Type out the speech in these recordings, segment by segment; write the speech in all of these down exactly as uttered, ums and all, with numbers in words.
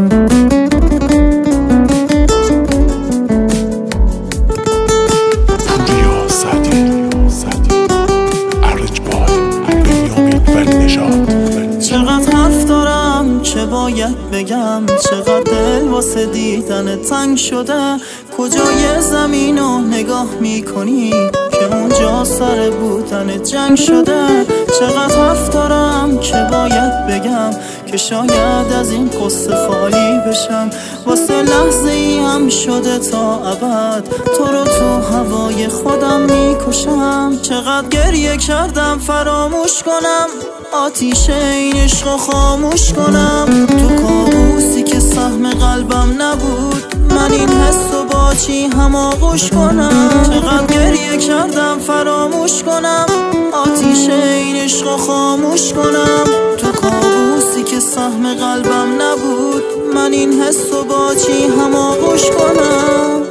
چقدر حرف دارم که باید بگم، چقدر دل واسه دیدن تنگ شده. کجای زمین رو نگاه میکنی که اونجا سر بودن جنگ شده. چقدر حرف دارم که باید بگم که شاید از این قصه خالی بشم. واسه لحظه ای هم شده تا ابد تو رو تو هوای خودم میکشم. چقدر گریه کردم فراموش کنم، آتیش این عشقو خاموش کنم. تو کابوسی که سهم قلبم نبود، من این حسو با چی هم آغوش کنم. چقدر گریه کردم فراموش کنم، آتیش این عشقو خاموش کنم. تو کابوسی که سهم قلبم نبود، من این حسو با چی هم آغوش کنم.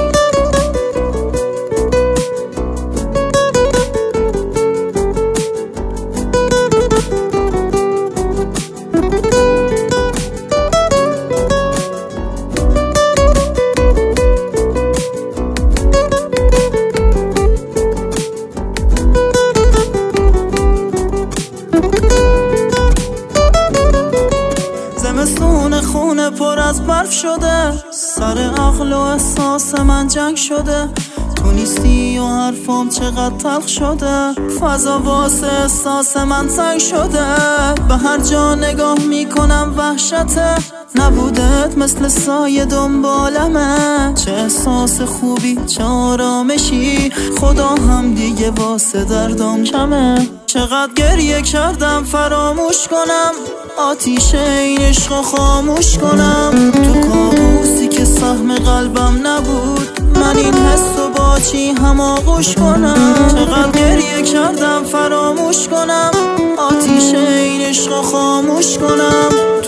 زمستون خونه پر از برف شده، سر عقل و احساس من جنگ شده. تو نیستی و حرفم چقدر تلخ شده، فضا واسه احساس من تنگ شده. به هر جا نگاه میکنم وحشته، نبودت مثل سایه دنبالمه. چه احساس خوبی چه آرامشی، خدا هم دیگه واسه دردم کمه. چقدر گریه کردم فراموش کنم، آتیش این عشقو خاموش کنم. تو کابوسی که سهم قلبم نبود، من این حسو با چی هم آغوش کنم. چقدر گریه کردم فراموش کنم، آتیش این عشقو خاموش کنم.